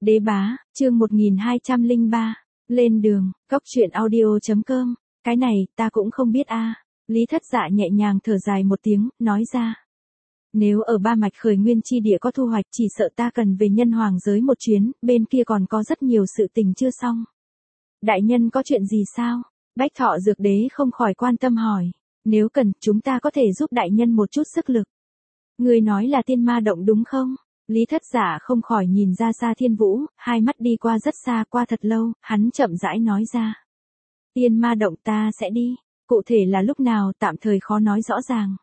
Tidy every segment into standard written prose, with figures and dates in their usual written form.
Đế bá, chương 1203, lên đường, cốc truyện audio.com, cái này, ta cũng không biết a. Lý Thất Dạ nhẹ nhàng thở dài một tiếng, nói ra. Nếu ở Ba Mạch Khởi Nguyên chi địa có thu hoạch, chỉ sợ ta cần về Nhân Hoàng giới một chuyến, bên kia còn có rất nhiều sự tình chưa xong. Đại nhân có chuyện gì sao? Bách Thọ Dược Đế không khỏi quan tâm hỏi. Nếu cần, chúng ta có thể giúp đại nhân một chút sức lực. Người nói là Tiên Ma Động đúng không? Lý Thất Dạ không khỏi nhìn ra xa Thiên Vũ, hai mắt đi qua rất xa, qua thật lâu, hắn chậm rãi nói ra. Tiên Ma Động ta sẽ đi, cụ thể là lúc nào tạm thời khó nói rõ ràng.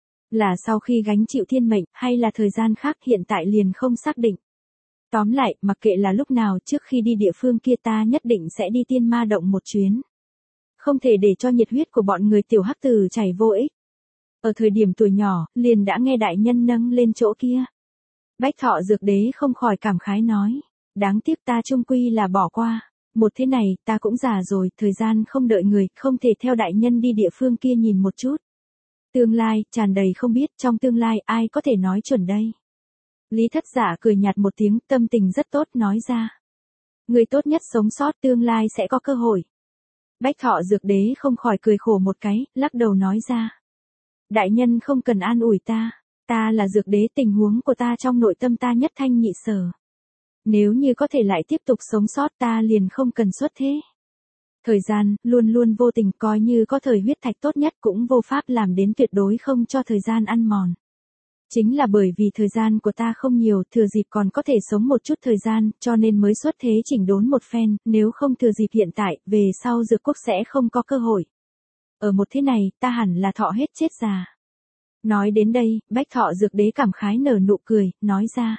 Là sau khi gánh chịu thiên mệnh, hay là thời gian khác hiện tại liền không xác định. Tóm lại, mặc kệ là lúc nào trước khi đi địa phương kia ta nhất định sẽ đi Tiên Ma Động một chuyến. Không thể để cho nhiệt huyết của bọn người tiểu hắc tử chảy vô ích. Ở thời điểm tuổi nhỏ, liền đã nghe đại nhân nâng lên chỗ kia. Bách Thọ Dược Đế không khỏi cảm khái nói. Đáng tiếc ta chung quy là bỏ qua. Một thế này, ta cũng già rồi, thời gian không đợi người, không thể theo đại nhân đi địa phương kia nhìn một chút. Tương lai, tràn đầy không biết, trong tương lai ai có thể nói chuẩn đây. Lý Thất Dạ cười nhạt một tiếng, tâm tình rất tốt, nói ra. Người tốt nhất sống sót, tương lai sẽ có cơ hội. Bách Thọ Dược Đế không khỏi cười khổ một cái, lắc đầu nói ra. Đại nhân không cần an ủi ta. Ta là Dược Đế, tình huống của ta trong nội tâm ta nhất thanh nhị sở. Nếu như có thể lại tiếp tục sống sót ta liền không cần xuất thế. Thời gian, luôn luôn vô tình, coi như có thời huyết thạch tốt nhất cũng vô pháp làm đến tuyệt đối không cho thời gian ăn mòn. Chính là bởi vì thời gian của ta không nhiều, thừa dịp còn có thể sống một chút thời gian, cho nên mới xuất thế chỉnh đốn một phen, nếu không thừa dịp hiện tại, về sau Dược Quốc sẽ không có cơ hội. Ở một thế này, ta hẳn là thọ hết chết già. Nói đến đây, Bách Thọ Dược Đế cảm khái nở nụ cười, nói ra.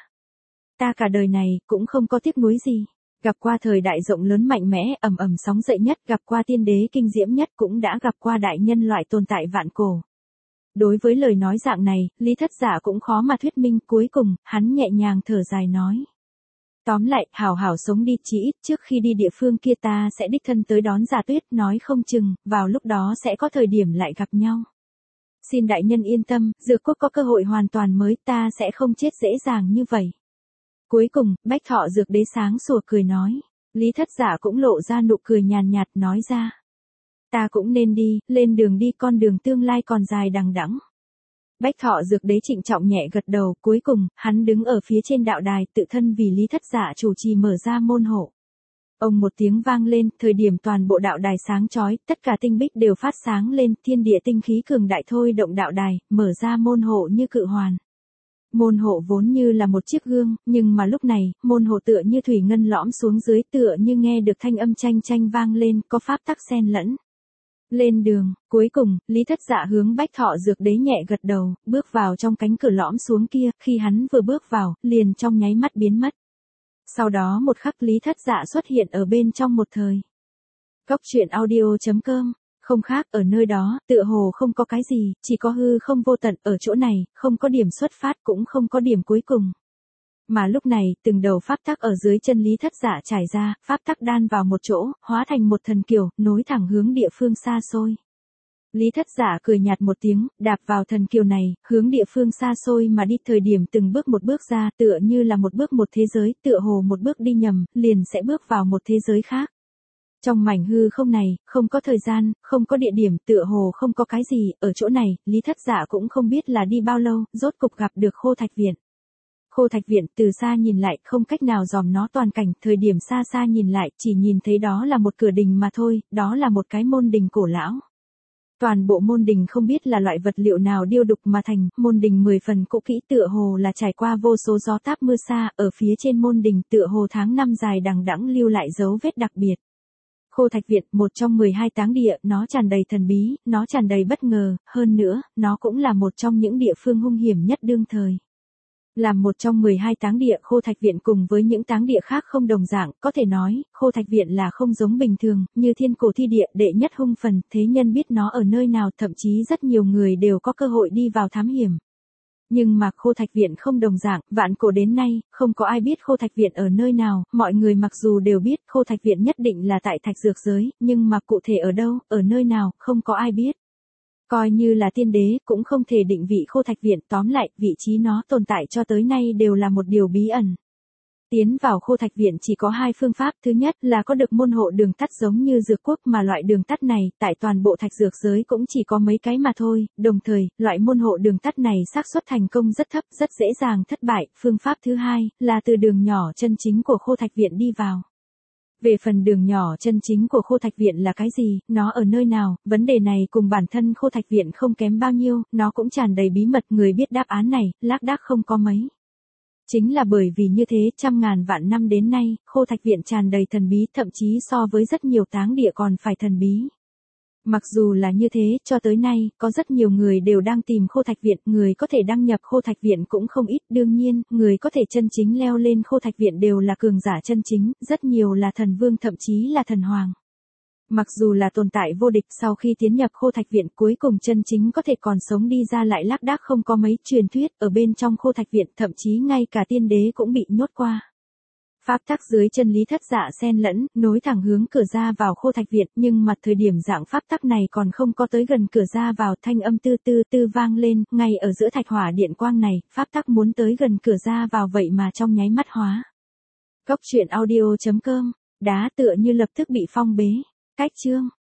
Ta cả đời này, cũng không có tiếc nuối gì. Gặp qua thời đại rộng lớn mạnh mẽ, ầm ầm sóng dậy nhất, gặp qua tiên đế kinh diễm nhất, cũng đã gặp qua đại nhân loại tồn tại vạn cổ. Đối với lời nói dạng này, Lý Thất Dạ cũng khó mà thuyết minh, cuối cùng, hắn nhẹ nhàng thở dài nói. Tóm lại, hảo hảo sống đi, chỉ ít trước khi đi địa phương kia ta sẽ đích thân tới đón Giả Tuyết, nói không chừng, vào lúc đó sẽ có thời điểm lại gặp nhau. Xin đại nhân yên tâm, Dược Quốc có cơ hội hoàn toàn mới, ta sẽ không chết dễ dàng như vậy. Cuối cùng, Bách Thọ Dược Đế sáng sủa cười nói. Lý Thất Dạ cũng lộ ra nụ cười nhàn nhạt nói ra. Ta cũng nên đi, lên đường đi, con đường tương lai còn dài đằng đẵng. Bách Thọ Dược Đế trịnh trọng nhẹ gật đầu, cuối cùng, hắn đứng ở phía trên đạo đài, tự thân vì Lý Thất Dạ chủ trì mở ra môn hộ. Ông một tiếng vang lên, thời điểm toàn bộ đạo đài sáng chói, tất cả tinh bích đều phát sáng lên, thiên địa tinh khí cường đại thôi động đạo đài, mở ra môn hộ như cự hoàn. Môn hộ vốn như là một chiếc gương, nhưng mà lúc này, môn hộ tựa như thủy ngân lõm xuống dưới, tựa như nghe được thanh âm chanh chanh vang lên, có pháp tắc xen lẫn. Lên đường, cuối cùng, Lý Thất Dạ hướng Bách Thọ Dược Đế nhẹ gật đầu, bước vào trong cánh cửa lõm xuống kia, khi hắn vừa bước vào, liền trong nháy mắt biến mất. Sau đó một khắc Lý Thất Dạ xuất hiện ở bên trong một thời. Cốc truyện audio.com. Không khác, ở nơi đó, tựa hồ không có cái gì, chỉ có hư không vô tận, ở chỗ này, không có điểm xuất phát cũng không có điểm cuối cùng. Mà lúc này, từng đầu pháp tắc ở dưới chân Lý Thất Dạ trải ra, pháp tắc đan vào một chỗ, hóa thành một thần kiều, nối thẳng hướng địa phương xa xôi. Lý Thất Dạ cười nhạt một tiếng, đạp vào thần kiều này, hướng địa phương xa xôi mà đi, thời điểm từng bước một bước ra, tựa như là một bước một thế giới, tựa hồ một bước đi nhầm, liền sẽ bước vào một thế giới khác. Trong mảnh hư không này, không có thời gian, không có địa điểm, tựa hồ không có cái gì, ở chỗ này, Lý Thất Dạ cũng không biết là đi bao lâu, rốt cục gặp được Khô Thạch Viện. Khô Thạch Viện, từ xa nhìn lại, không cách nào dòm nó toàn cảnh, thời điểm xa xa nhìn lại, chỉ nhìn thấy đó là một cửa đình mà thôi, đó là một cái môn đình cổ lão. Toàn bộ môn đình không biết là loại vật liệu nào điêu đục mà thành, môn đình 10 phần cũ kỹ, tựa hồ là trải qua vô số gió táp mưa xa, ở phía trên môn đình tựa hồ tháng năm dài đằng đẵng lưu lại dấu vết đặc biệt. Khô Thạch Viện, một trong 12 táng địa, nó tràn đầy thần bí, nó tràn đầy bất ngờ, hơn nữa, nó cũng là một trong những địa phương hung hiểm nhất đương thời. Làm một trong 12 táng địa, Khô Thạch Viện cùng với những táng địa khác không đồng dạng, có thể nói, Khô Thạch Viện là không giống bình thường, như thiên cổ thi địa, đệ nhất hung phần, thế nhân biết nó ở nơi nào, thậm chí rất nhiều người đều có cơ hội đi vào thám hiểm. Nhưng mà Khô Thạch Viện không đồng dạng, vạn cổ đến nay, không có ai biết Khô Thạch Viện ở nơi nào, mọi người mặc dù đều biết Khô Thạch Viện nhất định là tại Thạch Dược Giới, nhưng mà cụ thể ở đâu, ở nơi nào, không có ai biết. Coi như là tiên đế, cũng không thể định vị Khô Thạch Viện, tóm lại, vị trí nó tồn tại cho tới nay đều là một điều bí ẩn. Tiến vào Khô Thạch Viện chỉ có hai phương pháp, thứ nhất là có được môn hộ đường tắt giống như dược quốc mà loại đường tắt này tại toàn bộ thạch dược giới cũng chỉ có mấy cái mà thôi, đồng thời, loại môn hộ đường tắt này xác suất thành công rất thấp, rất dễ dàng thất bại. Phương pháp thứ hai là từ đường nhỏ chân chính của Khô Thạch Viện đi vào. Về phần đường nhỏ chân chính của Khô Thạch Viện là cái gì, nó ở nơi nào, vấn đề này cùng bản thân Khô Thạch Viện không kém bao nhiêu, nó cũng tràn đầy bí mật, người biết đáp án này, lác đác không có mấy. Chính là bởi vì như thế, trăm ngàn vạn năm đến nay, Khô Thạch Viện tràn đầy thần bí, thậm chí so với rất nhiều táng địa còn phải thần bí. Mặc dù là như thế, cho tới nay, có rất nhiều người đều đang tìm Khô Thạch Viện, người có thể đăng nhập Khô Thạch Viện cũng không ít, đương nhiên, người có thể chân chính leo lên Khô Thạch Viện đều là cường giả chân chính, rất nhiều là thần vương thậm chí là thần hoàng. Mặc dù là tồn tại vô địch, sau khi tiến nhập Khô Thạch Viện cuối cùng chân chính có thể còn sống đi ra lại lác đác không có mấy. Truyền thuyết ở bên trong Khô Thạch Viện, thậm chí ngay cả tiên đế cũng bị nhốt qua. Pháp tắc dưới chân Lý Thất Dạ xen lẫn, nối thẳng hướng cửa ra vào Khô Thạch Viện, nhưng mặt thời điểm dạng pháp tắc này còn không có tới gần cửa ra vào, thanh âm tư tư tư vang lên, ngay ở giữa thạch hỏa điện quang này, pháp tắc muốn tới gần cửa ra vào vậy mà trong nháy mắt hóa. Cốc truyện audio.com, đá tựa như lập tức bị phong bế. Cách chương